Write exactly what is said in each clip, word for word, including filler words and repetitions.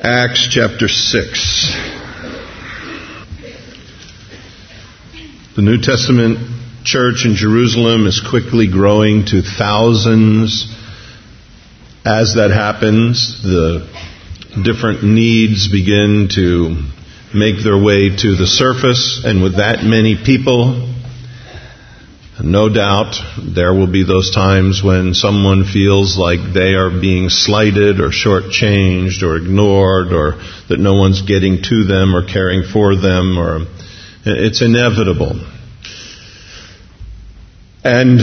Acts chapter six. The New Testament church in Jerusalem is quickly growing to thousands. As that happens, the different needs begin to make their way to the surface, and with that many people, no doubt there will be those times when someone feels like they are being slighted or shortchanged or ignored, or that no one's getting to them or caring for them, or it's inevitable. And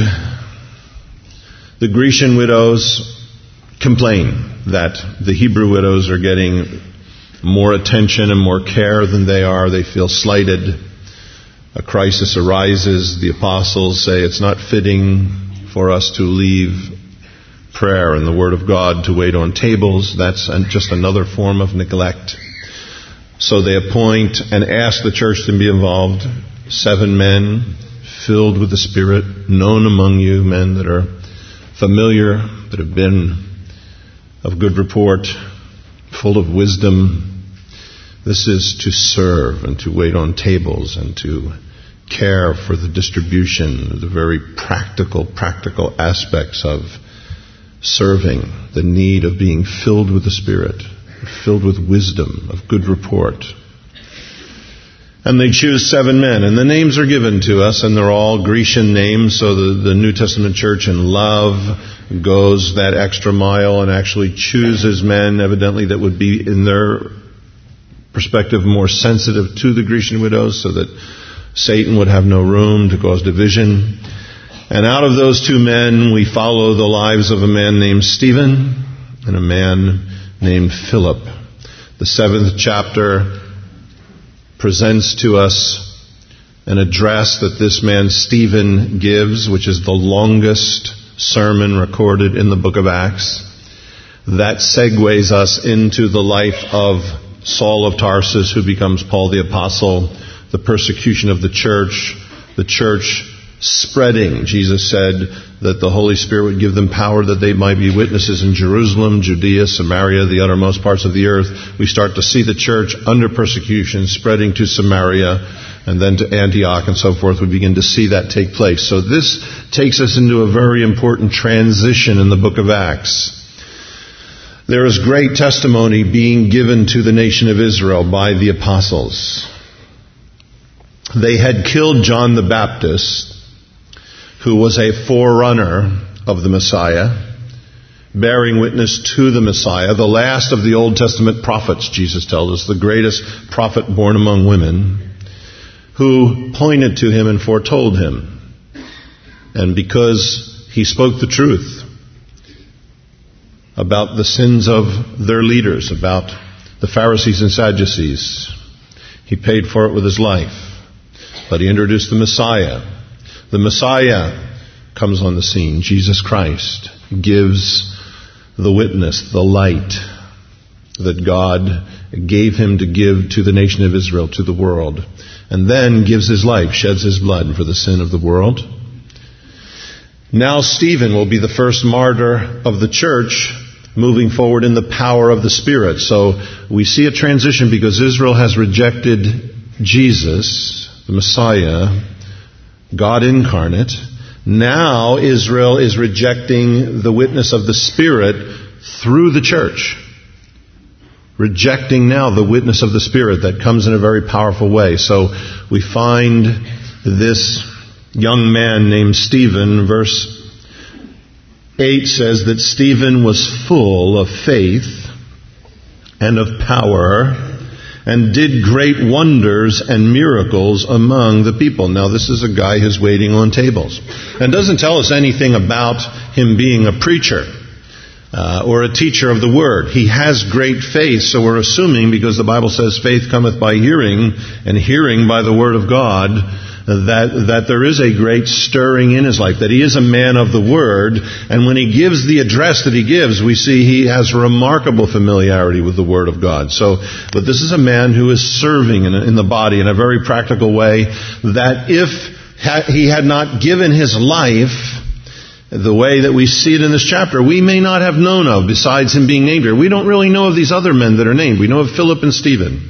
the Grecian widows complain that the Hebrew widows are getting more attention and more care than they are. They feel slighted. A crisis arises. The apostles say it's not fitting for us to leave prayer and the Word of God to wait on tables. That's just another form of neglect. So they appoint and ask the church to be involved. Seven men filled with the Spirit, known among you, men that are familiar, that have been of good report, full of wisdom. This is to serve and to wait on tables and to care for the distribution, the very practical, practical aspects of serving, the need of being filled with the Spirit, filled with wisdom, of good report. And they choose seven men, and the names are given to us, and they're all Grecian names, so the, the New Testament church in love goes that extra mile and actually chooses men, evidently, that would be, in their perspective, more sensitive to the Grecian widows, so that Satan would have no room to cause division. And out of those two men, we follow the lives of a man named Stephen and a man named Philip. The seventh chapter presents to us an address that this man Stephen gives, which is the longest sermon recorded in the book of Acts. That segues us into the life of Saul of Tarsus, who becomes Paul the Apostle, the persecution of the church, the church spreading. Jesus said that the Holy Spirit would give them power that they might be witnesses in Jerusalem, Judea, Samaria, the uttermost parts of the earth. We start to see the church under persecution, spreading to Samaria, and then to Antioch and so forth. We begin to see that take place. So this takes us into a very important transition in the book of Acts. There is great testimony being given to the nation of Israel by the apostles. They had killed John the Baptist, who was a forerunner of the Messiah, bearing witness to the Messiah, the last of the Old Testament prophets, Jesus tells us, the greatest prophet born among women, who pointed to him and foretold him. And because he spoke the truth about the sins of their leaders, about the Pharisees and Sadducees, he paid for it with his life. But he introduced the Messiah. The Messiah comes on the scene. Jesus Christ gives the witness, the light that God gave him to give to the nation of Israel, to the world. And then gives his life, sheds his blood for the sin of the world. Now Stephen will be the first martyr of the church, moving forward in the power of the Spirit. So we see a transition because Israel has rejected Jesus, the Messiah, God incarnate. Now Israel is rejecting the witness of the Spirit through the church. Rejecting now the witness of the Spirit that comes in a very powerful way. So we find this young man named Stephen. Verse eight says that Stephen was full of faith and of power, and did great wonders and miracles among the people. Now, this is a guy who's waiting on tables. And doesn't tell us anything about him being a preacher uh, or a teacher of the Word. He has great faith, so we're assuming, because the Bible says faith cometh by hearing, and hearing by the Word of God, that that there is a great stirring in his life, that he is a man of the Word. And when he gives the address that he gives, we see he has remarkable familiarity with the Word of God. So, but this is a man who is serving in, in the body in a very practical way, that if ha- he had not given his life, the way that we see it in this chapter, we may not have known of besides him being named here. We don't really know of these other men that are named. We know of Philip and Stephen.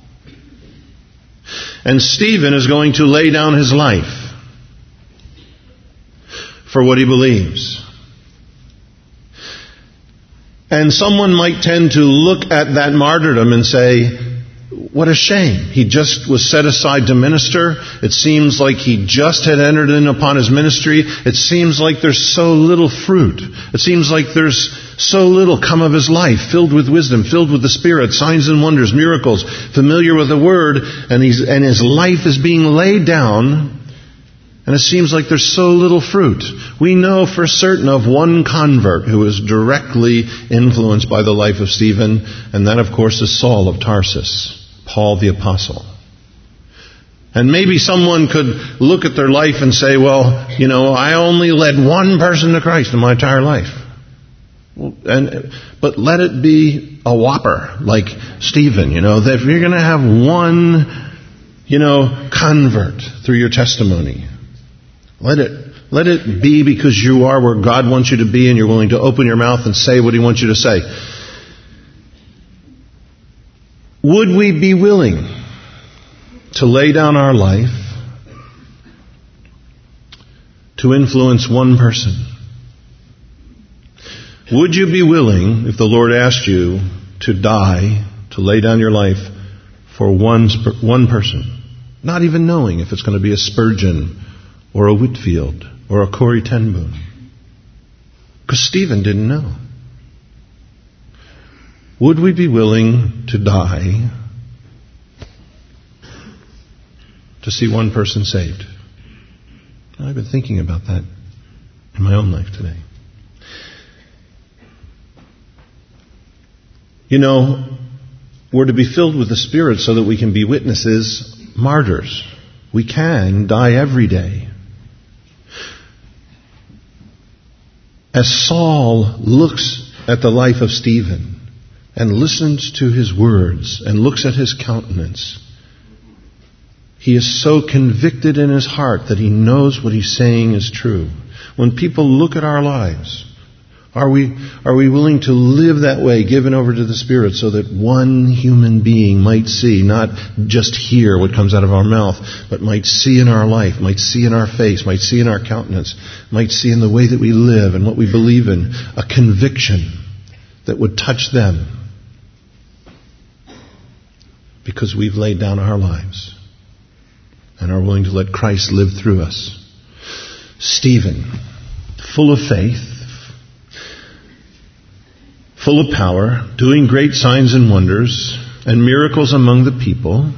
And Stephen is going to lay down his life for what he believes. And someone might tend to look at that martyrdom and say, what a shame. He just was set aside to minister. It seems like he just had entered in upon his ministry. It seems like there's so little fruit. It seems like there's so little come of his life, filled with wisdom, filled with the Spirit, signs and wonders, miracles, familiar with the Word, and he's, and his life is being laid down, and it seems like there's so little fruit. We know for certain of one convert who was directly influenced by the life of Stephen, and that, of course, is Saul of Tarsus, Paul the Apostle. And maybe someone could look at their life and say, well, you know, I only led one person to Christ in my entire life. Well, and, but let it be a whopper like Stephen, you know, that if you're going to have one, you know, convert through your testimony, let it, let it be because you are where God wants you to be and you're willing to open your mouth and say what He wants you to say. Would we be willing to lay down our life to influence one person? Would you be willing, if the Lord asked you to die, to lay down your life for one, one person, not even knowing if it's going to be a Spurgeon or a Whitfield or a Corrie ten Boom? Because Stephen didn't know. Would we be willing to die to see one person saved? I've been thinking about that in my own life today. You know, we're to be filled with the Spirit so that we can be witnesses, martyrs. We can die every day. As Saul looks at the life of Stephen and listens to his words and looks at his countenance, he is so convicted in his heart that he knows what he's saying is true. When people look at our lives, are we, are we willing to live that way, given over to the Spirit, so that one human being might see, not just hear what comes out of our mouth, but might see in our life, might see in our face, might see in our countenance, might see in the way that we live and what we believe in, a conviction that would touch them because we've laid down our lives and are willing to let Christ live through us. Stephen, full of faith, full of power, doing great signs and wonders and miracles among the people.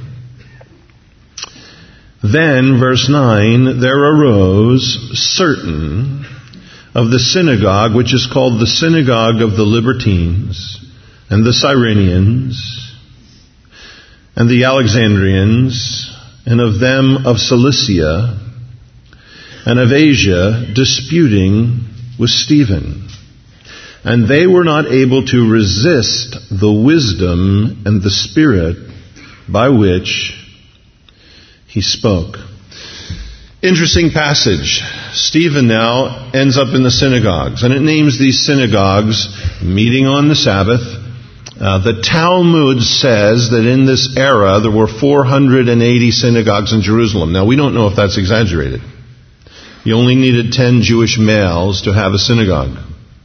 Then, verse nine, there arose certain of the synagogue, which is called the synagogue of the Libertines, and the Cyrenians, and the Alexandrians, and of them of Cilicia, and of Asia, disputing with Stephen. And they were not able to resist the wisdom and the Spirit by which he spoke. Interesting passage. Stephen now ends up in the synagogues, and it names these synagogues meeting on the Sabbath. Uh, the Talmud says that in this era there were four hundred eighty synagogues in Jerusalem. Now we don't know if that's exaggerated. You only needed ten Jewish males to have a synagogue.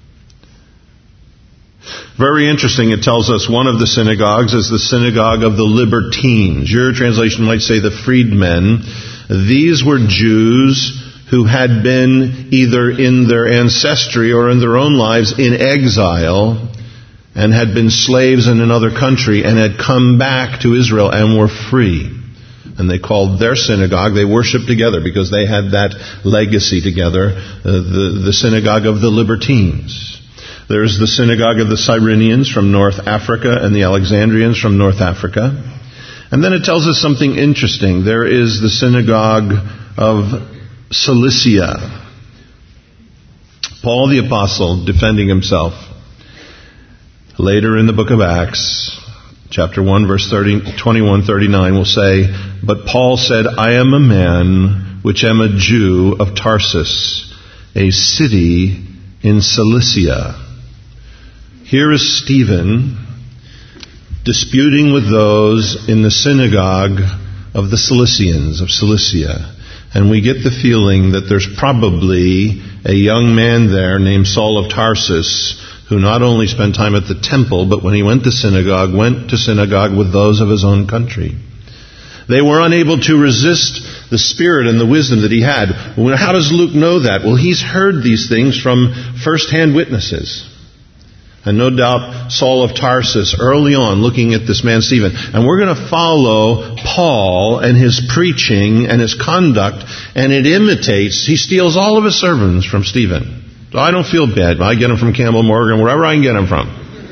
Very interesting, it tells us one of the synagogues is the synagogue of the Libertines. Your translation might say the freedmen. These were Jews who had been either in their ancestry or in their own lives in exile and had been slaves in another country and had come back to Israel and were free. And they called their synagogue, they worshiped together because they had that legacy together, uh, the, the synagogue of the Libertines. There's the synagogue of the Cyrenians from North Africa and the Alexandrians from North Africa. And then it tells us something interesting. There is the synagogue of Cilicia. Paul the Apostle defending himself. Later in the book of Acts, chapter one, verse thirty, twenty-one, thirty-nine will say, "But Paul said, I am a man which am a Jew of Tarsus, a city in Cilicia. Here is Stephen disputing with those in the synagogue of the Cilicians, of Cilicia. And we get the feeling that there's probably a young man there named Saul of Tarsus who not only spent time at the temple, but when he went to synagogue, went to synagogue with those of his own country. They were unable to resist the spirit and the wisdom that he had. How does Luke know that? Well, he's heard these things from first-hand witnesses. And no doubt Saul of Tarsus early on looking at this man Stephen. And we're going to follow Paul and his preaching and his conduct. And it imitates, he steals all of his sermons from Stephen. So I don't feel bad. I get them from Campbell Morgan, wherever I can get them from.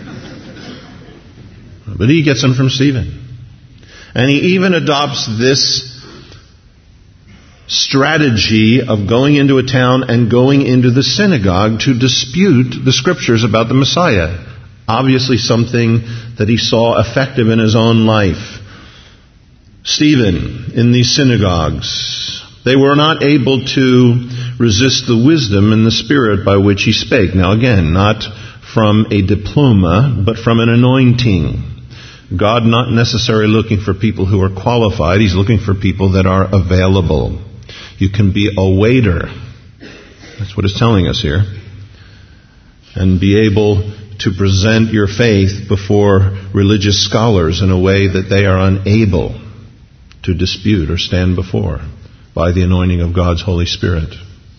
But he gets them from Stephen. And he even adopts this strategy of going into a town and going into the synagogue to dispute the scriptures about the Messiah. Obviously something that he saw effective in his own life. Stephen, in these synagogues, they were not able to resist the wisdom and the spirit by which he spake. Now again, not from a diploma, but from an anointing. God not necessarily looking for people who are qualified. He's looking for people that are available. You can be a waiter. That's what it's telling us here. And be able to present your faith before religious scholars in a way that they are unable to dispute or stand before by the anointing of God's Holy Spirit.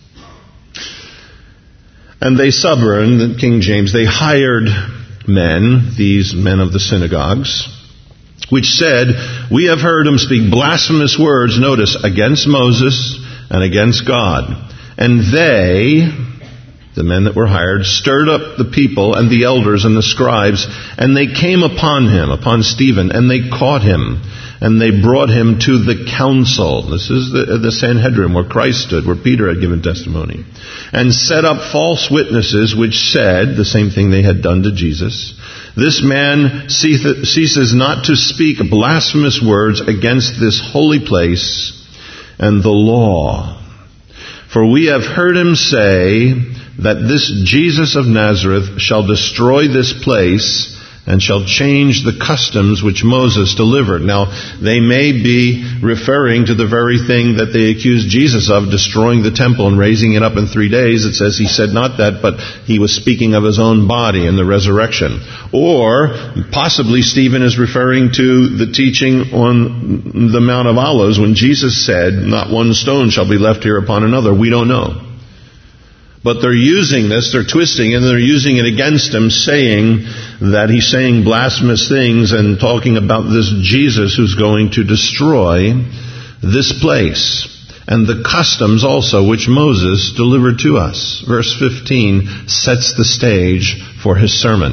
And they suborned, King James, they hired men, these men of the synagogues, which said, we have heard him speak blasphemous words, notice, against Moses and against God. And they, the men that were hired, stirred up the people and the elders and the scribes, and they came upon him, upon Stephen, and they caught him, and they brought him to the council. This is the, the Sanhedrin where Christ stood, where Peter had given testimony, and set up false witnesses which said, the same thing they had done to Jesus, this man ceases not to speak blasphemous words against this holy place and the law. For we have heard him say that this Jesus of Nazareth shall destroy this place and shall change the customs which Moses delivered. Now, they may be referring to the very thing that they accused Jesus of, destroying the temple and raising it up in three days. It says he said not that, but he was speaking of his own body and the resurrection. Or, possibly Stephen is referring to the teaching on the Mount of Olives when Jesus said, not one stone shall be left here upon another. We don't know. But they're using this, they're twisting, and they're using it against him, saying that he's saying blasphemous things and talking about this Jesus who's going to destroy this place and the customs also which Moses delivered to us. Verse fifteen sets the stage for his sermon.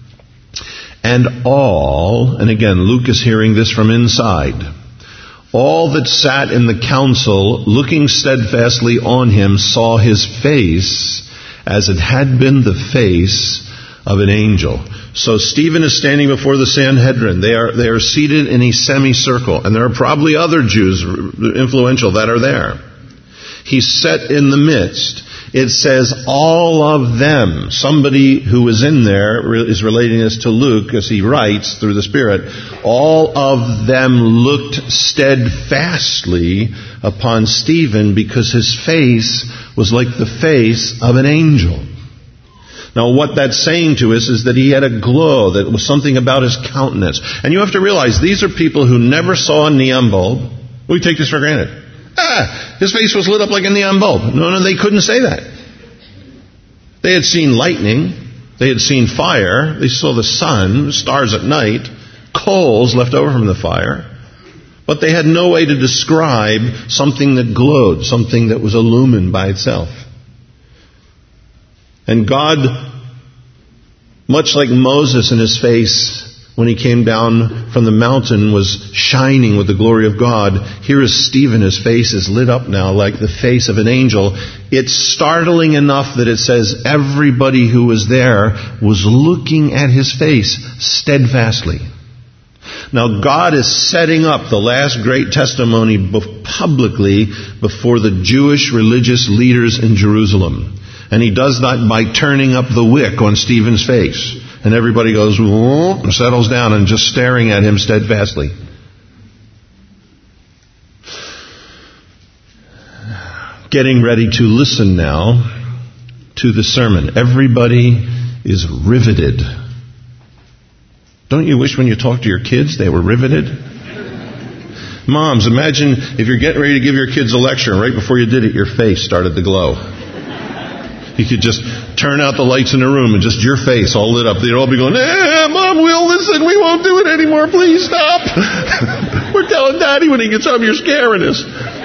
And all, and again, Luke is hearing this from inside, all that sat in the council, looking steadfastly on him, saw his face as it had been the face of an angel. So Stephen is standing before the Sanhedrin. They are, they are seated in a semicircle, and there are probably other Jews, influential, that are there. He's set in the midst. It says all of them. Somebody who is in there is relating this to Luke as he writes through the Spirit. All of them looked steadfastly upon Stephen because his face was like the face of an angel. Now what that's saying to us is that he had a glow, that was something about his countenance. And you have to realize these are people who never saw a neon bulb. We take this for granted. Ah, his face was lit up like a neon bulb. No, no, they couldn't say that. They had seen lightning. They had seen fire. They saw the sun, stars at night, coals left over from the fire. But they had no way to describe something that glowed, something that was illumined by itself. And God, much like Moses in his face, when he came down from the mountain, was shining with the glory of God. Here is Stephen. His face is lit up now like the face of an angel. It's startling enough that it says everybody who was there was looking at his face steadfastly. Now God is setting up the last great testimony publicly before the Jewish religious leaders in Jerusalem. And he does that by turning up the wick on Stephen's face. And everybody goes, whoa, and settles down and just staring at him steadfastly. Getting ready to listen now to the sermon. Everybody is riveted. Don't you wish when you talk to your kids they were riveted? Moms, imagine if you're getting ready to give your kids a lecture and right before you did it, your face started to glow. You could just turn out the lights in the room and just your face all lit up. They'd all be going, eh, Mom, we'll listen. We won't do it anymore. Please stop. We're telling Daddy when he gets home you're scaring us.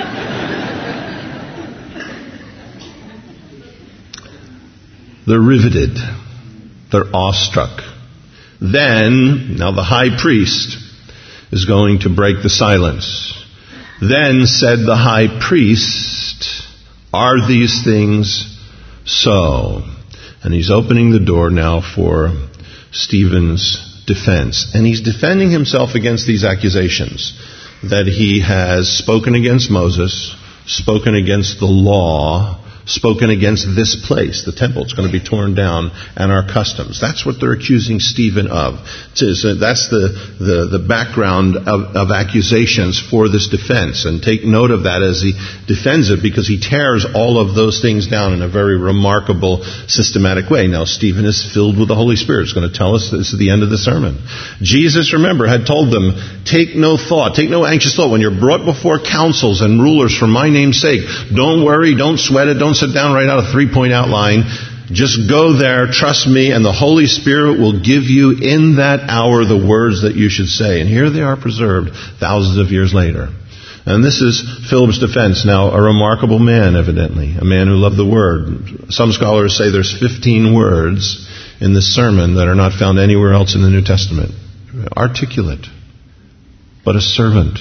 They're riveted. They're awestruck. Then, now the high priest is going to break the silence. Then said the high priest, are these things so? And he's opening the door now for Stephen's defense. And he's defending himself against these accusations that he has spoken against Moses, spoken against the law, spoken against this place, the temple. It's going to be torn down, and our customs. That's what they're accusing Stephen of. So that's the, the, the background of, of accusations for this defense. And take note of that as he defends it, because he tears all of those things down in a very remarkable, systematic way. Now, Stephen is filled with the Holy Spirit. It's going to tell us this is the end of the sermon. Jesus, remember, had told them, take no thought, take no anxious thought. When you're brought before councils and rulers for my name's sake, don't worry, don't sweat it, don't sit down, write out a three-point outline. Just go there, trust me, and the Holy Spirit will give you in that hour the words that you should say. And here they are preserved thousands of years later. And this is Philip's defense. Now, a remarkable man, evidently, a man who loved the Word. Some scholars say there's fifteen words in this sermon that are not found anywhere else in the New Testament. Articulate, but a servant.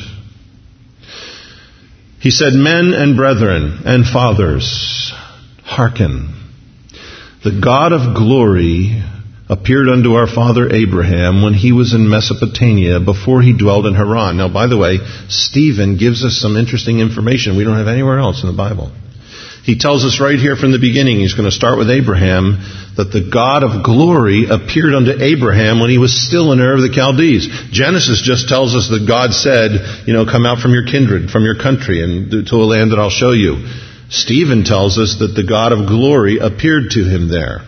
He said, men and brethren and fathers, hearken. The God of glory appeared unto our father Abraham when he was in Mesopotamia before he dwelled in Haran. Now, by the way, Stephen gives us some interesting information we don't have anywhere else in the Bible. He tells us right here from the beginning, he's going to start with Abraham, that the God of glory appeared unto Abraham when he was still in Ur of the Chaldees. Genesis just tells us that God said, you know, come out from your kindred, from your country, and to a land that I'll show you. Stephen tells us that the God of glory appeared to him there.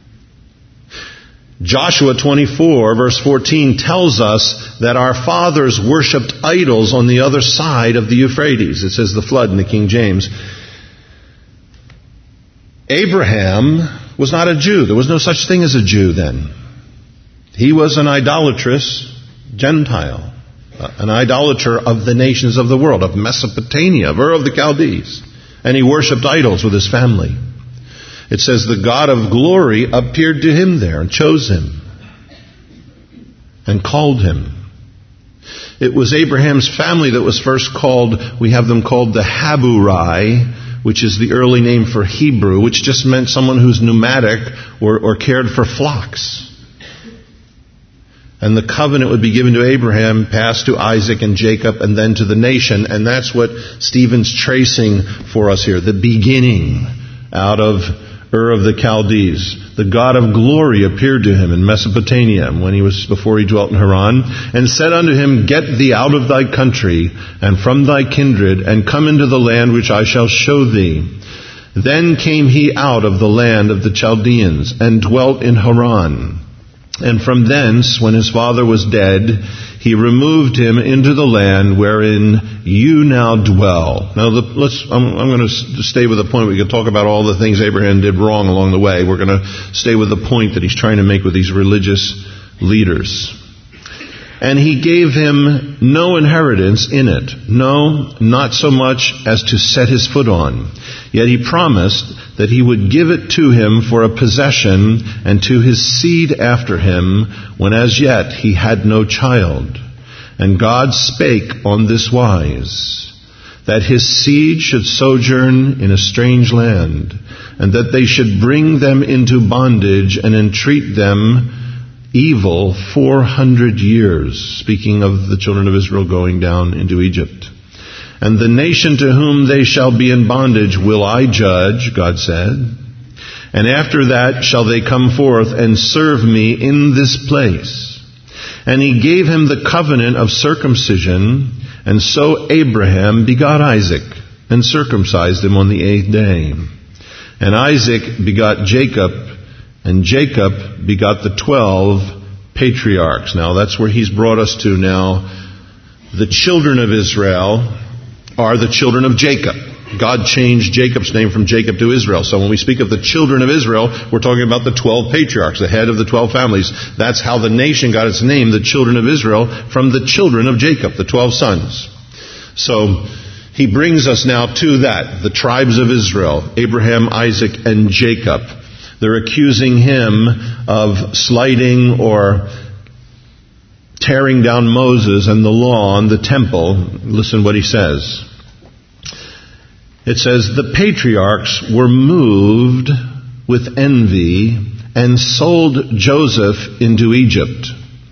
Joshua twenty-four, verse fourteen, tells us that our fathers worshipped idols on the other side of the Euphrates. It says the flood in the King James. Abraham was not a Jew. There was no such thing as a Jew then. He was an idolatrous Gentile, an idolater of the nations of the world, of Mesopotamia, of Ur of the Chaldees. And he worshipped idols with his family. It says the God of glory appeared to him there and chose him and called him. It was Abraham's family that was first called, we have them called the Haburai, which is the early name for Hebrew, which just meant someone who's nomadic or, or cared for flocks. And the covenant would be given to Abraham, passed to Isaac and Jacob, and then to the nation. And that's what Stephen's tracing for us here. The beginning out of Ur of the Chaldees. The God of glory appeared to him in Mesopotamia when he was before he dwelt in Haran, and said unto him, get thee out of thy country and from thy kindred, and come into the land which I shall show thee. Then came he out of the land of the Chaldeans and dwelt in Haran. And from thence, when his father was dead, he removed him into the land wherein you now dwell. Now, the, let's. I'm, I'm going to stay with the point. We can talk about all the things Abraham did wrong along the way. We're going to stay with the point that he's trying to make with these religious leaders. And he gave him no inheritance in it, no, not so much as to set his foot on. Yet he promised that he would give it to him for a possession and to his seed after him, when as yet he had no child. And God spake on this wise, that his seed should sojourn in a strange land, and that they should bring them into bondage and entreat them evil four hundred years, speaking of the children of Israel going down into Egypt. And the nation to whom they shall be in bondage will I judge, God said. And after that shall they come forth and serve me in this place. And he gave him the covenant of circumcision, and so Abraham begot Isaac, and circumcised him on the eighth day. And Isaac begot Jacob, and Jacob begot the twelve patriarchs. Now that's where he's brought us to now. The children of Israel are the children of Jacob. God changed Jacob's name from Jacob to Israel. So when we speak of the children of Israel, we're talking about the twelve patriarchs, the head of the twelve families. That's how the nation got its name, the children of Israel, from the children of Jacob, the twelve sons. So he brings us now to that, the tribes of Israel, Abraham, Isaac, and Jacob. They're accusing him of slighting or tearing down Moses and the law and the temple. Listen what he says. It says, the patriarchs were moved with envy and sold Joseph into Egypt.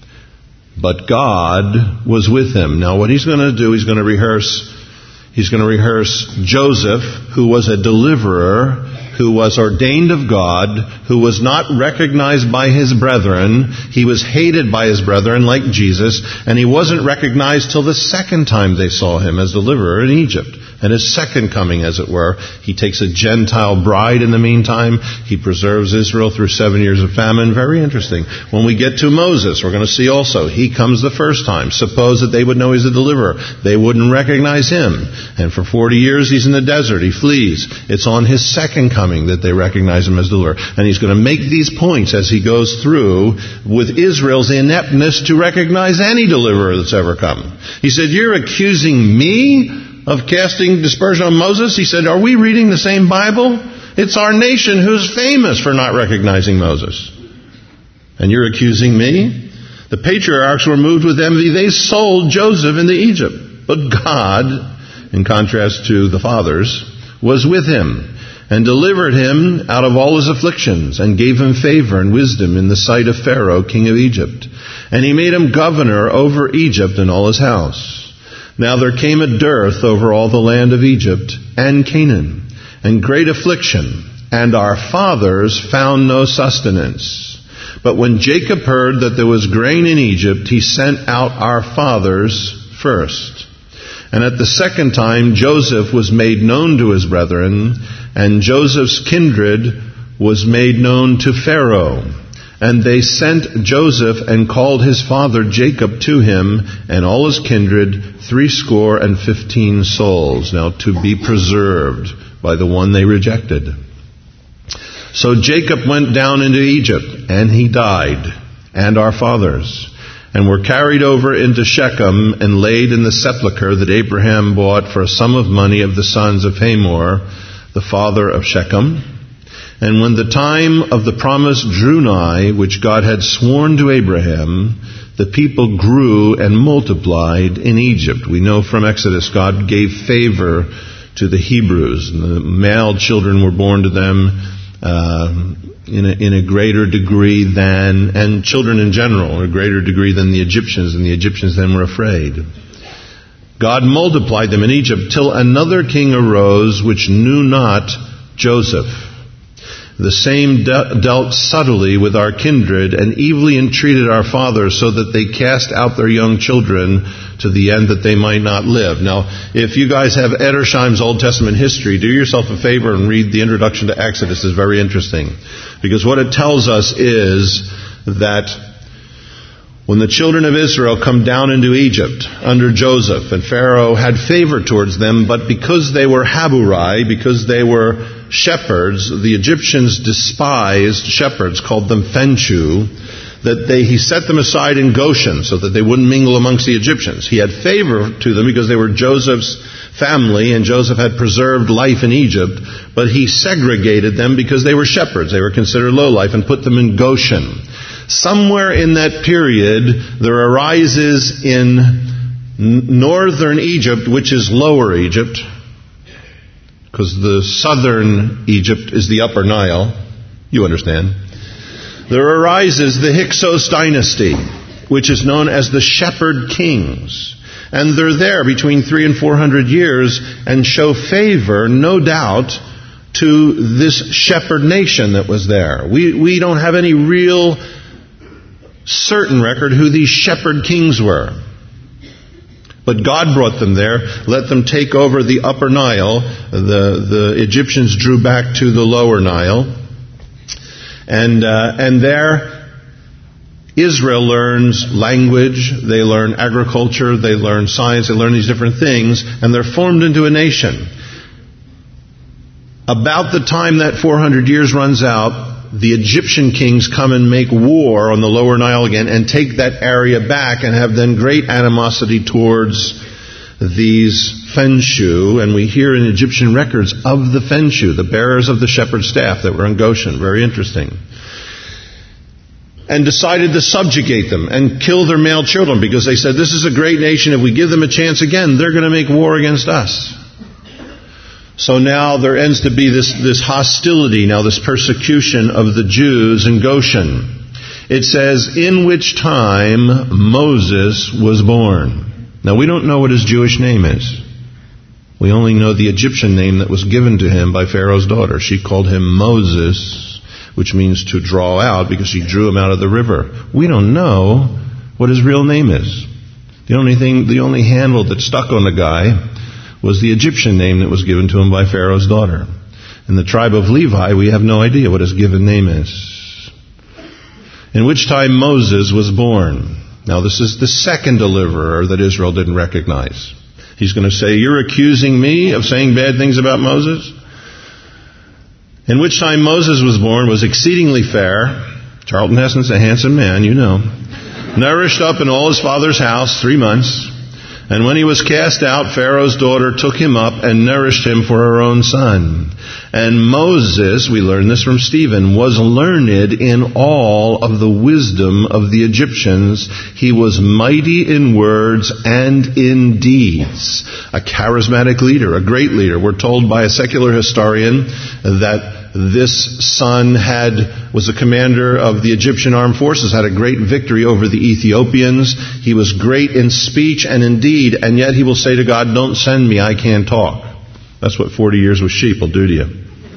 But God was with him. Now what he's going to do, he's going to rehearse, he's going to rehearse Joseph, who was a deliverer, who was ordained of God, who was not recognized by his brethren. He was hated by his brethren like Jesus, and he wasn't recognized till the second time they saw him as deliverer in Egypt. And his second coming, as it were, he takes a Gentile bride in the meantime. He preserves Israel through seven years of famine. Very interesting. When we get to Moses, we're going to see also, he comes the first time. Suppose that they would know he's a deliverer. They wouldn't recognize him. And for forty years he's in the desert. He flees. It's on his second coming that they recognize him as deliverer. And he's going to make these points as he goes through with Israel's ineptness to recognize any deliverer that's ever come. He said, you're accusing me of casting dispersion on Moses? He said, are we reading the same Bible? It's our nation who's famous for not recognizing Moses. And you're accusing me? The patriarchs were moved with envy. They sold Joseph into Egypt. But God, in contrast to the fathers, was with him and delivered him out of all his afflictions and gave him favor and wisdom in the sight of Pharaoh, king of Egypt. And he made him governor over Egypt and all his house. Now there came a dearth over all the land of Egypt and Canaan, and great affliction, and our fathers found no sustenance. But when Jacob heard that there was grain in Egypt, he sent out our fathers first. And at the second time Joseph was made known to his brethren, and Joseph's kindred was made known to Pharaoh. And they sent Joseph and called his father Jacob to him, and all his kindred, threescore and fifteen souls, now to be preserved by the one they rejected. So Jacob went down into Egypt, and he died, and our fathers, and were carried over into Shechem and laid in the sepulchre that Abraham bought for a sum of money of the sons of Hamor, the father of Shechem. And when the time of the promise drew nigh, which God had sworn to Abraham, the people grew and multiplied in Egypt. We know from Exodus, God gave favor to the Hebrews, and the male children were born to them uh, in, a, in a greater degree than, and children in general, a greater degree than the Egyptians, and the Egyptians then were afraid. God multiplied them in Egypt till another king arose which knew not Joseph. The same de- dealt subtly with our kindred and evilly entreated our fathers, so that they cast out their young children to the end that they might not live. Now, if you guys have Edersheim's Old Testament history, do yourself a favor and read the introduction to Exodus. It's very interesting. Because what it tells us is that when the children of Israel come down into Egypt under Joseph, and Pharaoh had favor towards them, but because they were Haburai, because they were shepherds, the Egyptians despised shepherds, called them Fenchu, that they, he set them aside in Goshen so that they wouldn't mingle amongst the Egyptians. He had favor to them because they were Joseph's family, and Joseph had preserved life in Egypt, but he segregated them because they were shepherds. They were considered lowlife, and put them in Goshen. Somewhere in that period, there arises in northern Egypt, which is lower Egypt, because the southern Egypt is the upper Nile. You understand. there arises the Hyksos dynasty, which is known as the Shepherd Kings. And they're there between three and four hundred years and show favor, no doubt, to this shepherd nation that was there. We, we don't have any real certain record who these shepherd kings were. But God brought them there, let them take over the upper Nile. The, the Egyptians drew back to the lower Nile. And, uh, and there, Israel learns language, they learn agriculture, they learn science, they learn these different things, and they're formed into a nation. About the time that four hundred years runs out, the Egyptian kings come and make war on the lower Nile again and take that area back and have then great animosity towards these Fenshu. And we hear in Egyptian records of the Fenshu, the bearers of the shepherd's staff that were in Goshen. Very interesting. And decided to subjugate them and kill their male children because they said, this is a great nation. If we give them a chance again, they're going to make war against us. So now there ends to be this, this hostility, now this persecution of the Jews in Goshen. It says, in which time Moses was born. Now we don't know what his Jewish name is. We only know the Egyptian name that was given to him by Pharaoh's daughter. She called him Moses, which means to draw out because she drew him out of the river. We don't know what his real name is. The only thing, the only handle that stuck on the guy was the Egyptian name that was given to him by Pharaoh's daughter. In the tribe of Levi, we have no idea what his given name is. In which time Moses was born. Now this is the second deliverer that Israel didn't recognize. He's going to say, you're accusing me of saying bad things about Moses? In which time Moses was born, was exceedingly fair. Charlton Heston's a handsome man, you know. Nourished up in all his father's house three months. And when he was cast out, Pharaoh's daughter took him up and nourished him for her own son. And Moses, we learn this from Stephen, was learned in all of the wisdom of the Egyptians. He was mighty in words and in deeds. A charismatic leader, a great leader. We're told by a secular historian that this son had was a commander of the Egyptian armed forces, had a great victory over the Ethiopians. He was great in speech and in deed, and yet he will say to God, don't send me, I can't talk. That's what forty years with sheep will do to you.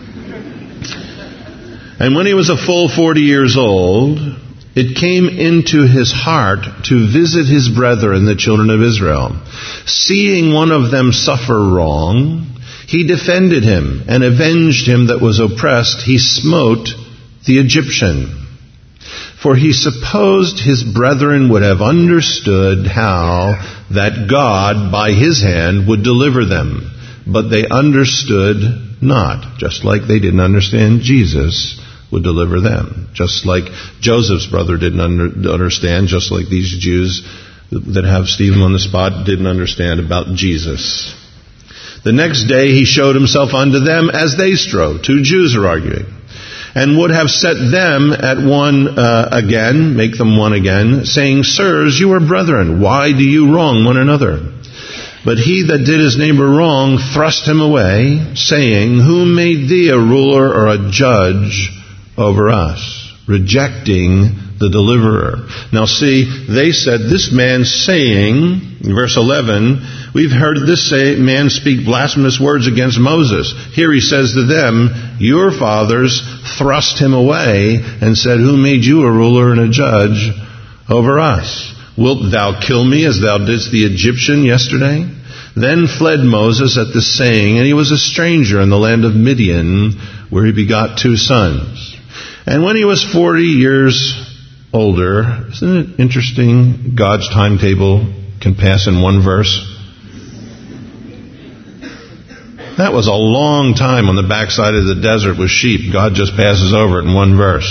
And when he was a full forty years old, it came into his heart to visit his brethren, the children of Israel. Seeing one of them suffer wrong, he defended him and avenged him that was oppressed. He smote the Egyptian. For he supposed his brethren would have understood how that God by his hand would deliver them. But they understood not, just like they didn't understand Jesus would deliver them. Just like Joseph's brother didn't under, understand, just like these Jews that have Stephen on the spot didn't understand about Jesus. The next day he showed himself unto them as they strove. Two Jews are arguing. And would have set them at one uh, again, make them one again, saying, Sirs, you are brethren. Why do you wrong one another? But he that did his neighbor wrong thrust him away, saying, Who made thee a ruler or a judge over us? Rejecting the deliverer. Now see, they said, this man saying, verse eleven, we've heard this say, man speak blasphemous words against Moses. Here he says to them, your fathers thrust him away and said, who made you a ruler and a judge over us? Wilt thou kill me as thou didst the Egyptian yesterday? Then fled Moses at this saying, and he was a stranger in the land of Midian, where he begot two sons. And when he was forty years older, isn't it interesting, God's timetable can pass in one verse? That was a long time on the backside of the desert with sheep. God just passes over it in one verse.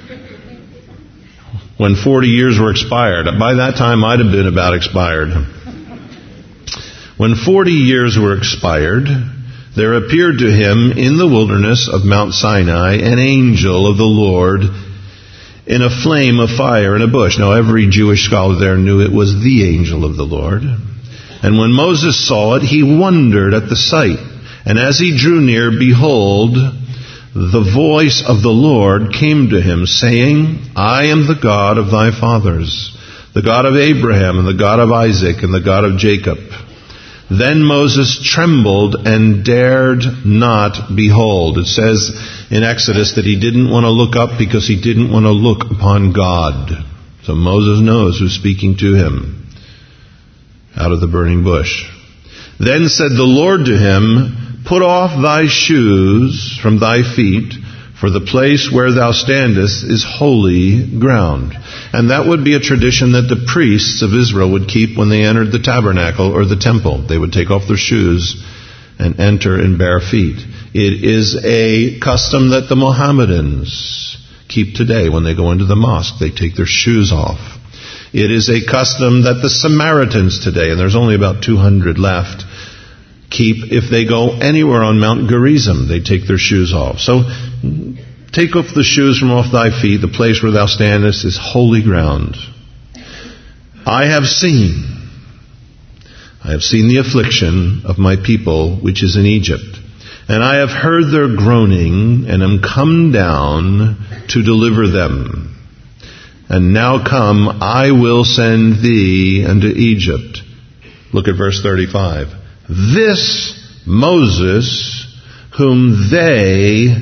When forty years were expired. By that time, I'd have been about expired. When forty years were expired, there appeared to him in the wilderness of Mount Sinai an angel of the Lord in a flame of fire in a bush. Now, every Jewish scholar there knew it was the angel of the Lord. And when Moses saw it, he wondered at the sight. And as he drew near, behold, the voice of the Lord came to him, saying, I am the God of thy fathers, the God of Abraham, and the God of Isaac, and the God of Jacob. Then Moses trembled and dared not behold. It says in Exodus that he didn't want to look up because he didn't want to look upon God. So Moses knows who's speaking to him out of the burning bush. Then said the Lord to him, Put off thy shoes from thy feet, for the place where thou standest is holy ground. And that would be a tradition that the priests of Israel would keep when they entered the tabernacle or the temple. They would take off their shoes and enter in bare feet. It is a custom that the Mohammedans keep today. When they go into the mosque, they take their shoes off. It is a custom that the Samaritans today, and there's only about two hundred left, keep if they go anywhere on Mount Gerizim. They take their shoes off. So take off the shoes from off thy feet. The place where thou standest is holy ground. I have seen, I have seen the affliction of my people which is in Egypt. And I have heard their groaning, and am come down to deliver them. And now come, I will send thee unto Egypt. Look at verse thirty-five. This Moses, whom they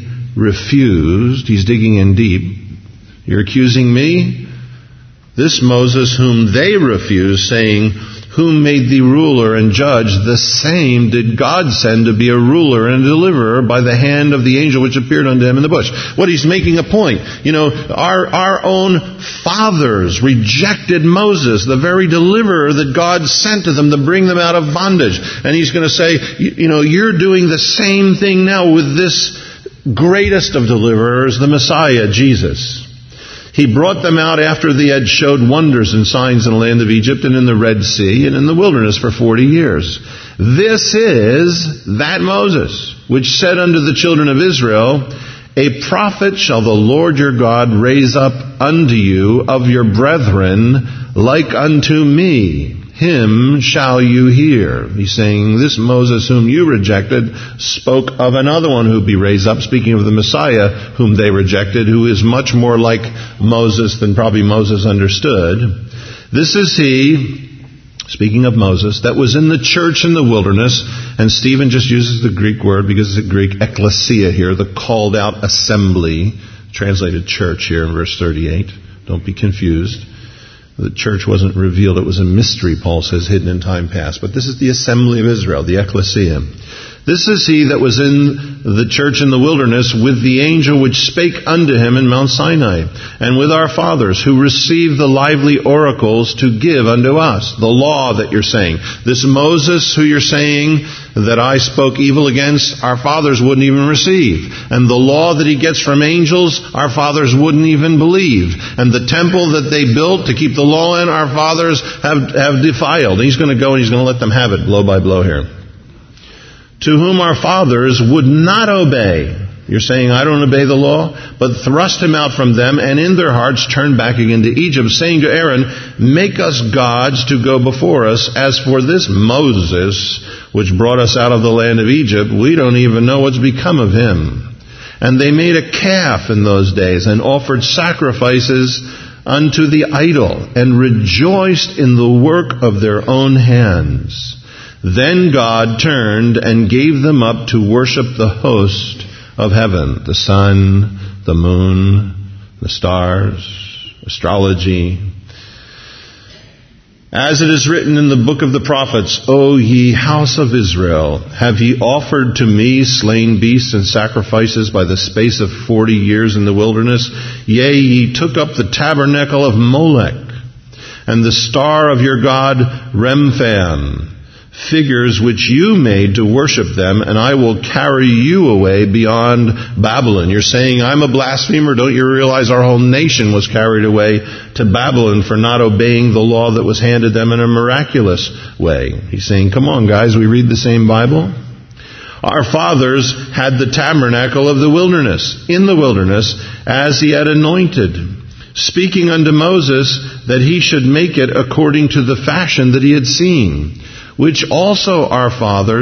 refused, he's digging in deep. You're accusing me? This Moses, whom they refused, saying, Whom made thee ruler and judge? The same did God send to be a ruler and a deliverer by the hand of the angel which appeared unto him in the bush. What he's making a point. You know, our, our own fathers rejected Moses, the very deliverer that God sent to them to bring them out of bondage. And he's going to say, you, you know, you're doing the same thing now with this greatest of deliverers, the Messiah, Jesus. He brought them out after they had showed wonders and signs in the land of Egypt and in the Red Sea and in the wilderness for forty years. This is that Moses, which said unto the children of Israel, A prophet shall the Lord your God raise up unto you of your brethren like unto me. Him shall you hear. He's saying, this Moses whom you rejected spoke of another one who would be raised up, speaking of the Messiah whom they rejected, who is much more like Moses than probably Moses understood. This is he, speaking of Moses, that was in the church in the wilderness. And Stephen just uses the Greek word because it's a Greek ecclesia here, the called out assembly, translated church here in verse thirty-eight. Don't be confused. The church wasn't revealed. It was a mystery, Paul says, hidden in time past. But this is the assembly of Israel, the ecclesia. This is he that was in the church in the wilderness with the angel which spake unto him in Mount Sinai, and with our fathers who received the lively oracles to give unto us. The law that you're saying. This Moses who you're saying that I spoke evil against, our fathers wouldn't even receive. And the law that he gets from angels, our fathers wouldn't even believe. And the temple that they built to keep the law in, our fathers have, have defiled. He's going to go and he's going to let them have it blow by blow here. To whom our fathers would not obey. You're saying, I don't obey the law, but thrust him out from them, and in their hearts turned back again to Egypt, saying to Aaron, Make us gods to go before us. As for this Moses, which brought us out of the land of Egypt, we don't even know what's become of him. And they made a calf in those days, and offered sacrifices unto the idol, and rejoiced in the work of their own hands. Then God turned and gave them up to worship the host of heaven, the sun, the moon, the stars, astrology. As it is written in the book of the prophets, O ye house of Israel, have ye offered to me slain beasts and sacrifices by the space of forty years in the wilderness? Yea, ye took up the tabernacle of Molech, and the star of your god Remphan, figures which you made to worship them, and I will carry you away beyond Babylon. You're saying, I'm a blasphemer. Don't you realize our whole nation was carried away to Babylon for not obeying the law that was handed them in a miraculous way? He's saying, come on, guys, we read the same Bible. Our fathers had the tabernacle of the wilderness, in the wilderness, as he had anointed, speaking unto Moses that he should make it according to the fashion that he had seen, which also our fathers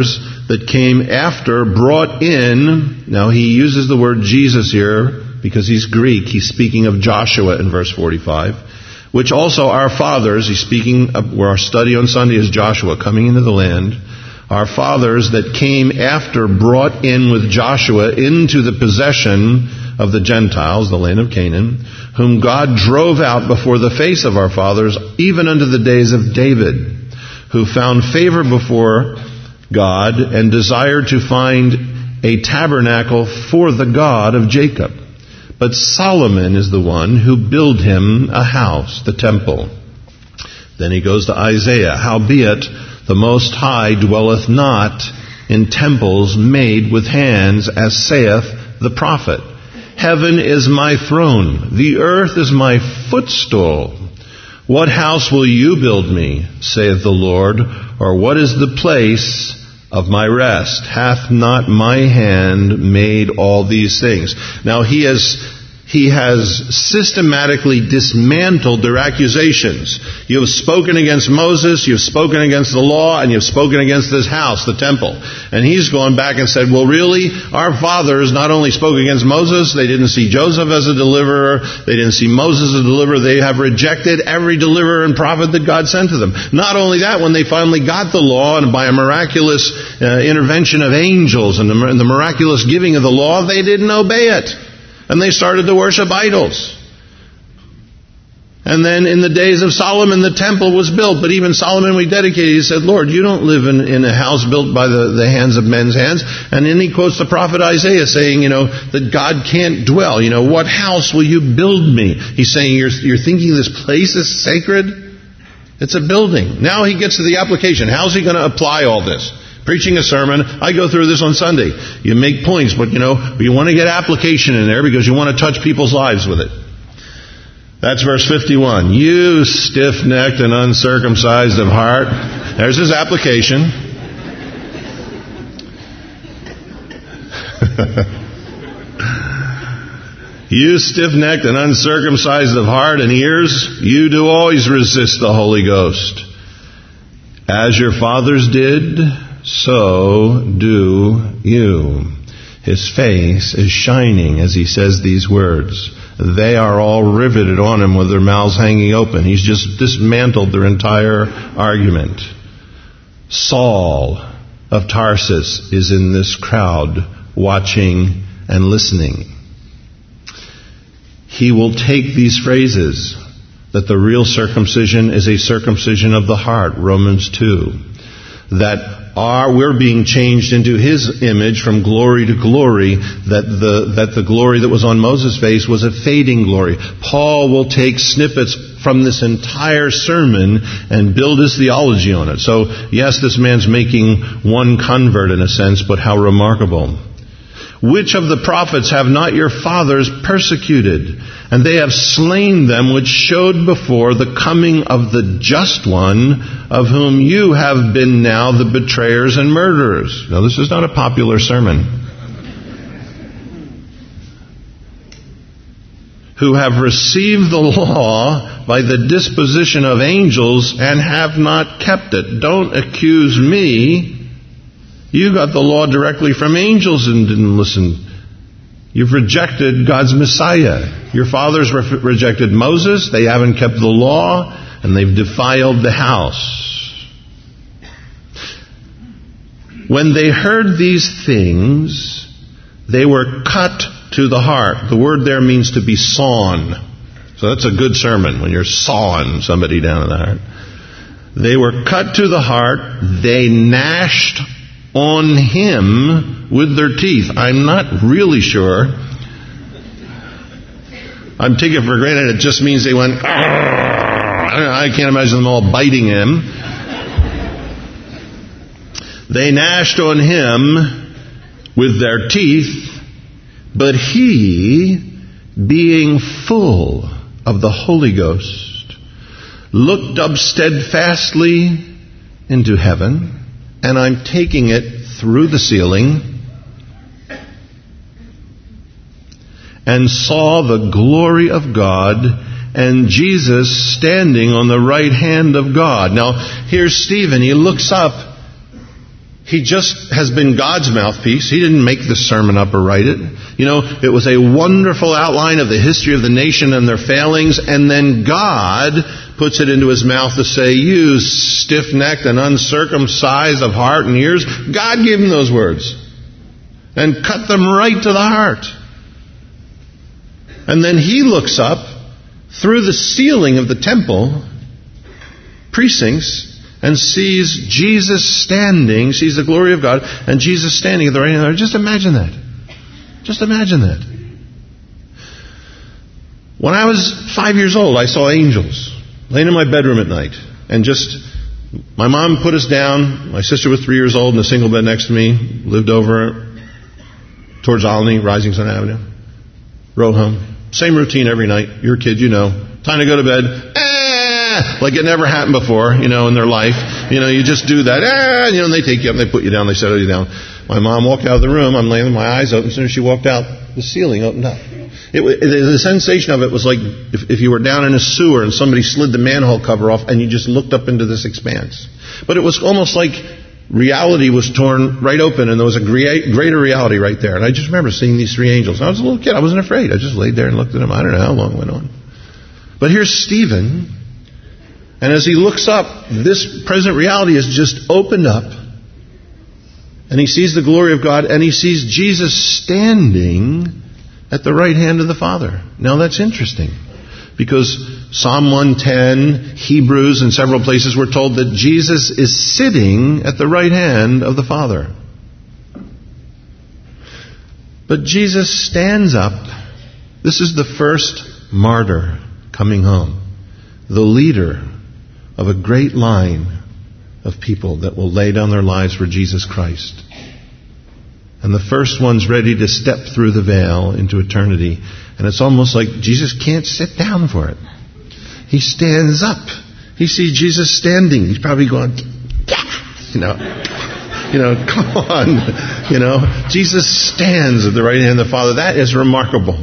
that came after brought in, now he uses the word Jesus here because he's Greek. He's speaking of Joshua in verse forty-five, which also our fathers, he's speaking of where our study on Sunday is Joshua coming into the land. Our fathers that came after brought in with Joshua into the possession of the Gentiles, the land of Canaan, whom God drove out before the face of our fathers, even unto the days of David, who found favor before God and desired to find a tabernacle for the God of Jacob. But Solomon is the one who built him a house, the temple. Then he goes to Isaiah. Howbeit, the Most High dwelleth not in temples made with hands, as saith the prophet. Heaven is my throne, the earth is my footstool. What house will you build me, saith the Lord, or what is the place of my rest? Hath not my hand made all these things? Now he has He has systematically dismantled their accusations. You have spoken against Moses, you've spoken against the law, and you've spoken against this house, the temple. And he's gone back and said, well, really, our fathers not only spoke against Moses, they didn't see Joseph as a deliverer, they didn't see Moses as a deliverer, they have rejected every deliverer and prophet that God sent to them. Not only that, when they finally got the law, and by a miraculous uh, intervention of angels and the, and the miraculous giving of the law, they didn't obey it. And they started to worship idols. And then in the days of Solomon, the temple was built. But even Solomon, we dedicated, he said, Lord, you don't live in, in a house built by the, the hands of men's hands. And then he quotes the prophet Isaiah saying, you know, that God can't dwell. You know, what house will you build me? He's saying, you're, you're thinking this place is sacred? It's a building. Now he gets to the application. How's he going to apply all this? Preaching a sermon, I go through this on Sunday. You make points, but you know, you want to get application in there because you want to touch people's lives with it. That's verse fifty-one. You stiff-necked and uncircumcised of heart. There's his application. You stiff-necked and uncircumcised of heart and ears, you do always resist the Holy Ghost. As your fathers did, so do you. His face is shining as he says these words. They are all riveted on him with their mouths hanging open. He's just dismantled their entire argument. Saul of Tarsus is in this crowd watching and listening. He will take these phrases that the real circumcision is a circumcision of the heart, Romans two. That are, we're being changed into His image from glory to glory, that the, that the glory that was on Moses' face was a fading glory. Paul will take snippets from this entire sermon and build his theology on it. So, yes, this man's making one convert in a sense, but how remarkable. Which of the prophets have not your fathers persecuted? And they have slain them which showed before the coming of the just one, of whom you have been now the betrayers and murderers. Now, this is not a popular sermon. Who have received the law by the disposition of angels and have not kept it. Don't accuse me. You got the law directly from angels and didn't listen. You've rejected God's Messiah. Your fathers re- rejected Moses. They haven't kept the law, and they've defiled the house. When they heard these things, they were cut to the heart. The word there means to be sawn. So that's a good sermon when you're sawing somebody down in the heart. They were cut to the heart. They gnashed on him with their teeth. I'm not really sure. I'm taking it for granted it just means they went, I can't imagine them all biting him. They gnashed on him with their teeth, but he, being full of the Holy Ghost, looked up steadfastly into heaven. And I'm taking it through the ceiling, and saw the glory of God and Jesus standing on the right hand of God. Now, here's Stephen. He looks up He just has been God's mouthpiece. He didn't make this sermon up or write it. You know, it was a wonderful outline of the history of the nation and their failings, and then God puts it into his mouth to say, you stiff-necked and uncircumcised of heart and ears. God gave him those words and cut them right to the heart. And then he looks up through the ceiling of the temple precincts and sees Jesus standing, sees the glory of God, and Jesus standing at the right hand of God. Just imagine that. Just imagine that. When I was five years old, I saw angels laying in my bedroom at night. And just, my mom put us down. My sister was three years old in a single bed next to me. Lived over towards Olney, Rising Sun Avenue. Rode home. Same routine every night. You're a kid, you know. Time to go to bed. Eh, like it never happened before, you know, in their life. You know, you just do that. Eh, you know, and they take you up, they put you down, they settle you down. My mom walked out of the room. I'm laying with my eyes open. As soon as she walked out, the ceiling opened up. It, it, the sensation of it was like if, if you were down in a sewer and somebody slid the manhole cover off and you just looked up into this expanse. But it was almost like reality was torn right open, and there was a greater reality right there. And I just remember seeing these three angels. And I was a little kid. I wasn't afraid. I just laid there and looked at them. I don't know how long it went on. But here's Stephen, and as he looks up, this present reality is just opened up, and he sees the glory of God, and he sees Jesus standing at the right hand of the Father. Now that's interesting, because Psalm one ten, Hebrews, and several places we're told that Jesus is sitting at the right hand of the Father. But Jesus stands up. This is the first martyr coming home. The leader of a great line of people that will lay down their lives for Jesus Christ. And the first one's ready to step through the veil into eternity. And it's almost like Jesus can't sit down for it. He stands up. He sees Jesus standing. He's probably going, you know, you know, come on. You know, Jesus stands at the right hand of the Father. That is remarkable.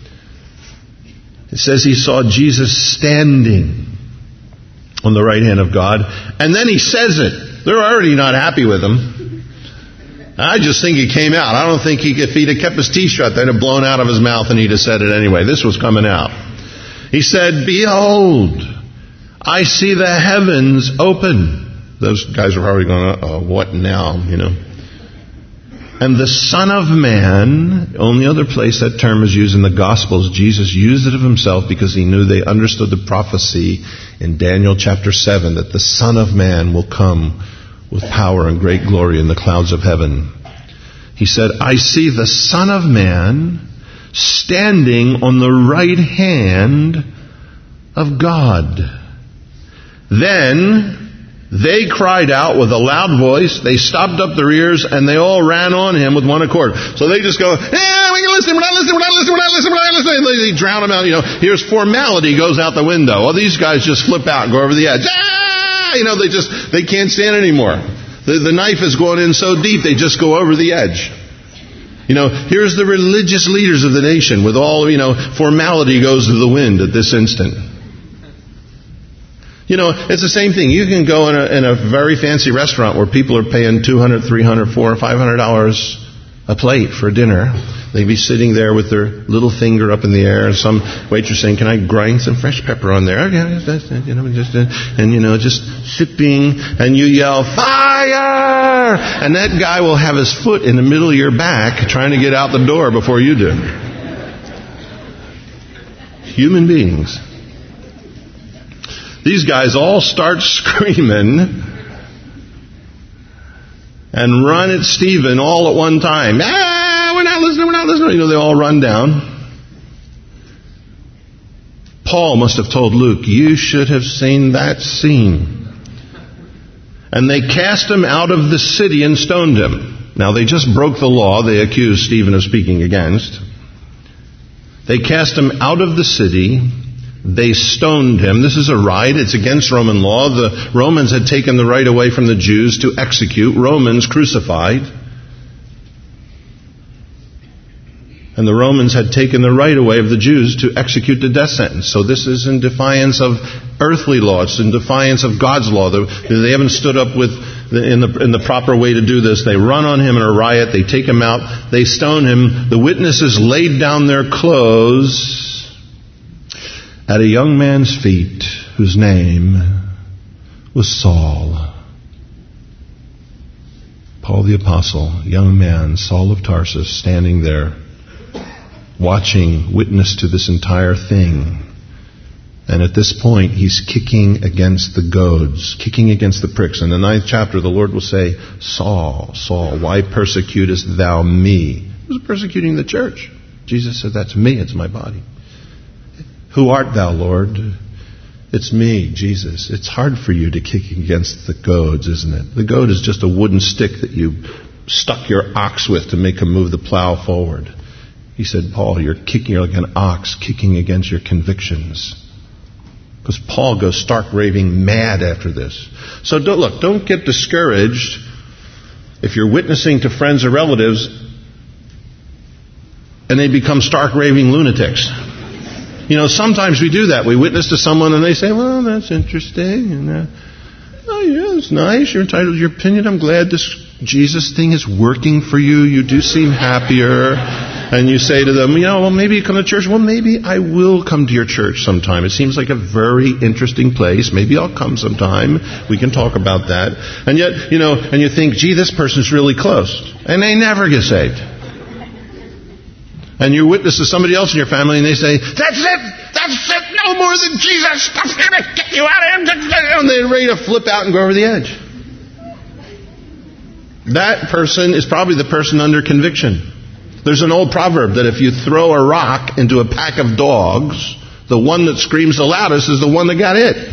It says he saw Jesus standing on the right hand of God. And then he says it. They're already not happy with him. I just think he came out. I don't think he, if he'd have kept his teeth shut, they'd have blown out of his mouth and he'd have said it anyway. This was coming out. He said, behold, I see the heavens open. Those guys are probably going, oh, what now, you know. And the Son of Man, only other place that term is used in the Gospels, Jesus used it of himself because he knew they understood the prophecy in Daniel chapter seven that the Son of Man will come with power and great glory in the clouds of heaven. He said, I see the Son of Man standing on the right hand of God. Then they cried out with a loud voice. They stopped up their ears and they all ran on him with one accord. So they just go, yeah, we can listen, we're not listening, we're not listening, we're not listening, we're not listening. They drown them out. You know, here's formality goes out the window. Well, these guys just flip out and go over the edge. Ah! You know, they just, they can't stand it anymore. The, the knife is going in so deep, they just go over the edge. You know, here's the religious leaders of the nation with all, you know, formality goes to the wind at this instant. You know, it's the same thing. You can go in a, in a very fancy restaurant where people are paying two hundred dollars, three hundred dollars, four hundred dollars, five hundred dollars a plate for dinner. They'd be sitting there with their little finger up in the air, and some waitress saying, "Can I grind some fresh pepper on there?" Okay, that's it, you know, just and you know, just sipping, and you yell, "Fire!" And that guy will have his foot in the middle of your back, trying to get out the door before you do. Human beings. These guys all start screaming and run at Stephen all at one time. Ah, we're not listening, we're not listening. You know, they all run down. Paul must have told Luke, you should have seen that scene. And they cast him out of the city and stoned him. Now, they just broke the law they accused Stephen of speaking against. They cast him out of the city. They stoned him. This is a right. It's against Roman law. The Romans had taken the right away from the Jews to execute. Romans crucified. And the Romans had taken the right away of the Jews to execute the death sentence. So this is in defiance of earthly law. It's in defiance of God's law. They haven't stood up with in the in the proper way to do this. They run on him in a riot. They take him out. They stone him. The witnesses laid down their clothes at a young man's feet whose name was Saul. Paul the Apostle, young man, Saul of Tarsus, standing there, watching, witness to this entire thing. And at this point, he's kicking against the goads, kicking against the pricks. In the ninth chapter, the Lord will say, Saul, Saul, why persecutest thou me? He was persecuting the church. Jesus said, that's me, it's my body. Who art thou, Lord? It's me, Jesus. It's hard for you to kick against the goads, isn't it? The goad is just a wooden stick that you stuck your ox with to make him move the plow forward. He said, Paul, you're kicking, you're like an ox kicking against your convictions. Because Paul goes stark raving mad after this. So don't, look, don't get discouraged if you're witnessing to friends or relatives and they become stark raving lunatics. You know, sometimes we do that. We witness to someone and they say, well, that's interesting. And, uh, oh, yeah, it's nice. You're entitled to your opinion. I'm glad this Jesus thing is working for you. You do seem happier. And you say to them, you know, well, maybe you come to church. Well, maybe I will come to your church sometime. It seems like a very interesting place. Maybe I'll come sometime. We can talk about that. And yet, you know, and you think, gee, this person's really close. And they never get saved. And you witness to somebody else in your family and they say, that's it! That's it! No more than Jesus! Stuff here to get you out of here! And they're ready to flip out and go over the edge. That person is probably the person under conviction. There's an old proverb that if you throw a rock into a pack of dogs, the one that screams the loudest is the one that got hit.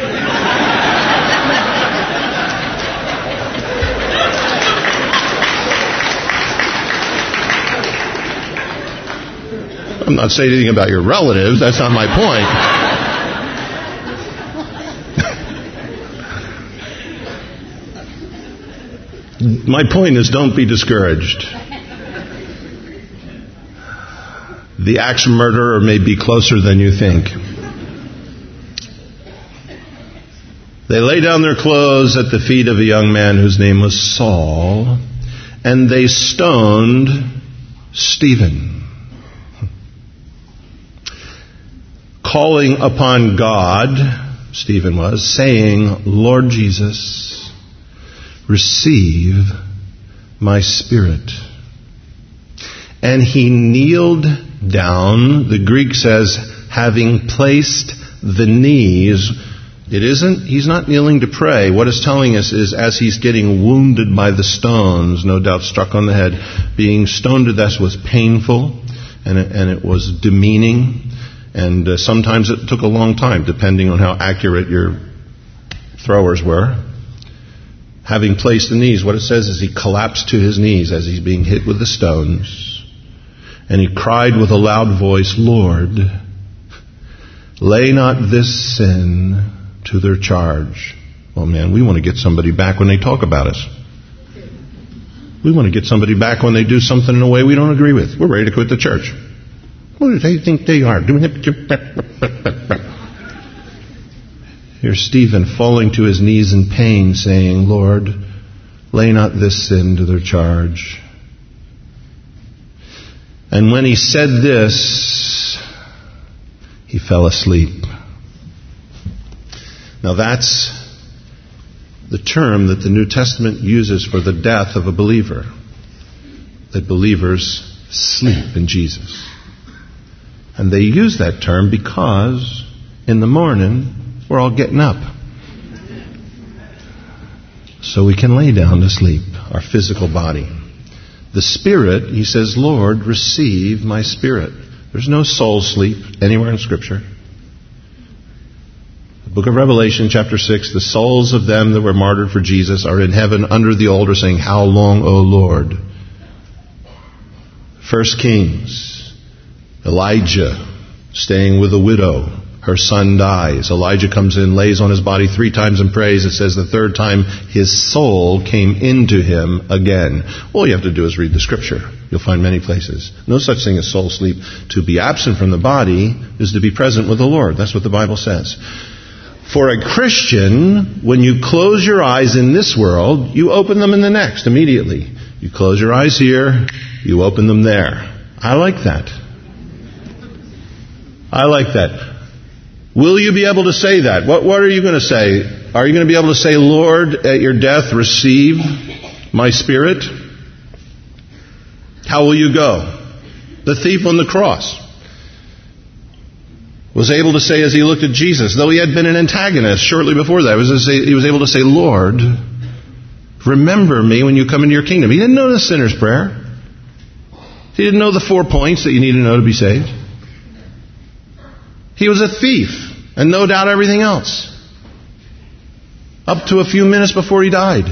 I'm not saying anything about your relatives. That's not my point. My point is, don't be discouraged. The axe murderer may be closer than you think. They lay down their clothes at the feet of a young man whose name was Saul, and they stoned Stephen, calling upon God, Stephen was, saying, Lord Jesus, receive my spirit. And he kneeled down, the Greek says, having placed the knees. It isn't, he's not kneeling to pray. What it's telling us is as he's getting wounded by the stones, no doubt struck on the head, being stoned to death was painful and it, and it was demeaning. And uh, sometimes it took a long time, depending on how accurate your throwers were. Having placed the knees, what it says is he collapsed to his knees as he's being hit with the stones. And he cried with a loud voice, Lord, lay not this sin to their charge. Oh man, we want to get somebody back when they talk about us. We want to get somebody back when they do something in a way we don't agree with. We're ready to quit the church. What do they think they are? Here's Stephen falling to his knees in pain, saying, Lord, lay not this sin to their charge. And when he said this, he fell asleep. Now that's the term that the New Testament uses for the death of a believer. That believers sleep in Jesus. And they use that term because in the morning we're all getting up. So we can lay down to sleep, our physical body. The spirit, he says, Lord, receive my spirit. There's no soul sleep anywhere in Scripture. The book of Revelation, chapter six, the souls of them that were martyred for Jesus are in heaven under the altar saying, how long, O Lord? First Kings, Elijah staying with a widow her son dies. Elijah comes in, lays on his body three times and prays. It says the third time his soul came into him again. All you have to do is read the scripture. You'll find many places. No such thing as soul sleep. To be absent from the body is to be present with the Lord. That's what the Bible says. For a Christian, when you close your eyes in this world, you open them in the next immediately. You close your eyes here, you open them there. I like that. I like that. Will you be able to say that? What, what are you going to say? Are you going to be able to say, Lord, at your death, receive my spirit? How will you go? The thief on the cross was able to say as he looked at Jesus, though he had been an antagonist shortly before that, he was able to say, Lord, remember me when you come into your kingdom. He didn't know the sinner's prayer. He didn't know the four points that you need to know to be saved. He was a thief, and no doubt everything else. Up to a few minutes before he died.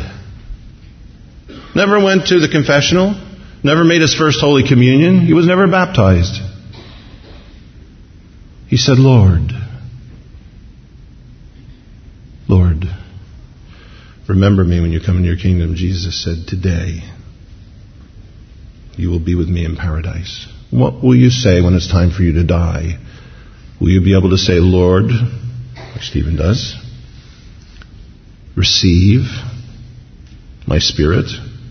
Never went to the confessional. Never made his first Holy Communion. He was never baptized. He said, Lord, Lord, remember me when you come into your kingdom. Jesus said, today you will be with me in paradise. What will you say when it's time for you to die? Will you be able to say, Lord, like Stephen does, receive my spirit?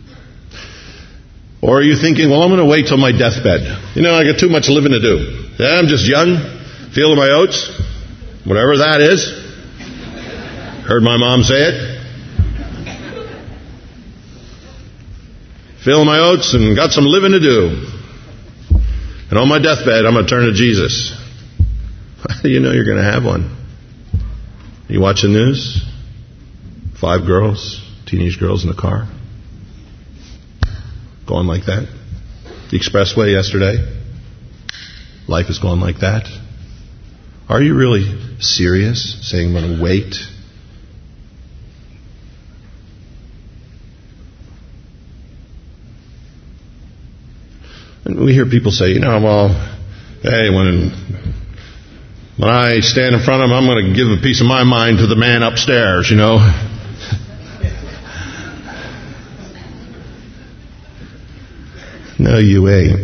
Or are you thinking, well, I'm going to wait till my deathbed. You know, I got too much living to do. Yeah, I'm just young, feeling my oats, whatever that is. Heard my mom say it. Feeling my oats and got some living to do. And on my deathbed, I'm going to turn to Jesus. How do you know you're going to have one? You watch the news? Five girls, teenage girls in a car. Going like that. The expressway yesterday. Life is going like that. Are you really serious saying I'm going to wait? And we hear people say, you know, well, hey, when when I stand in front of him, I'm going to give a piece of my mind to the man upstairs, you know. No, you ain't.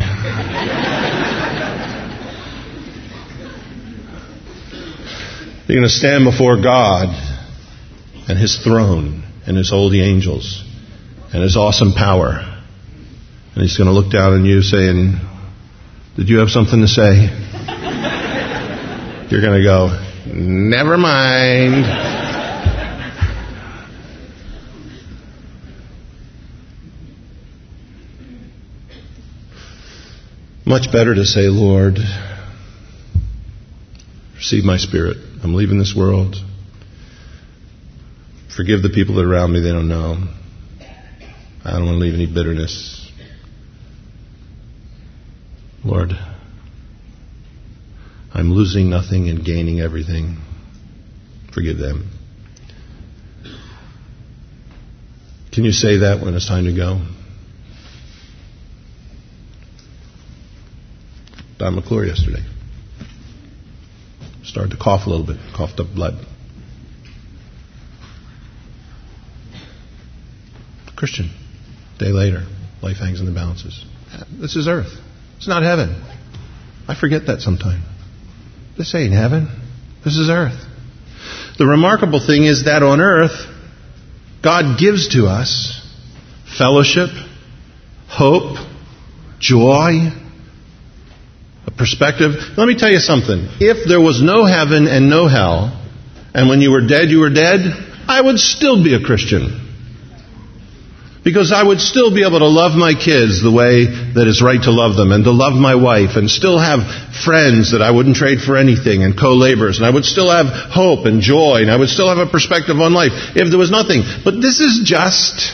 You're going to stand before God and His throne and His holy angels and His awesome power. And He's going to look down on you saying, did you have something to say? You're going to go, never mind. Much better to say, Lord, receive my spirit. I'm leaving this world. Forgive the people that are around me. They don't know. I don't want to leave any bitterness. Lord, I'm losing nothing and gaining everything. Forgive them. Can you say that when it's time to go? Don McClure yesterday started to cough a little bit, coughed up blood. Christian, day later, life hangs in the balances. This is earth. It's not heaven. I forget that sometimes. This ain't heaven. This is earth. The remarkable thing is that on earth, God gives to us fellowship, hope, joy, a perspective. Let me tell you something. If there was no heaven and no hell, and when you were dead, you were dead, I would still be a Christian. Because I would still be able to love my kids the way that is right to love them, and to love my wife, and still have friends that I wouldn't trade for anything, and co-laborers, and I would still have hope and joy, and I would still have a perspective on life if there was nothing. But this is just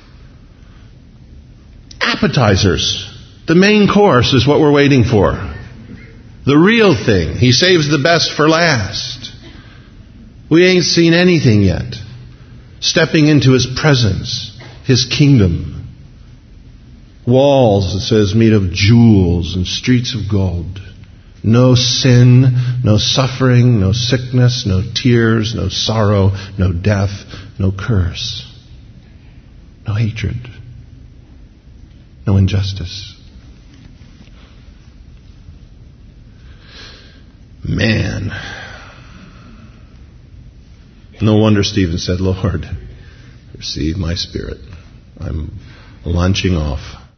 appetizers. The main course is what we're waiting for. The real thing. He saves the best for last. We ain't seen anything yet. Stepping into His presence, His kingdom. Walls, it says, made of jewels and streets of gold. No sin, no suffering, no sickness, no tears, no sorrow, no death, no curse, no hatred, no injustice. Man. No wonder Stephen said, Lord, receive my spirit. I'm launching off.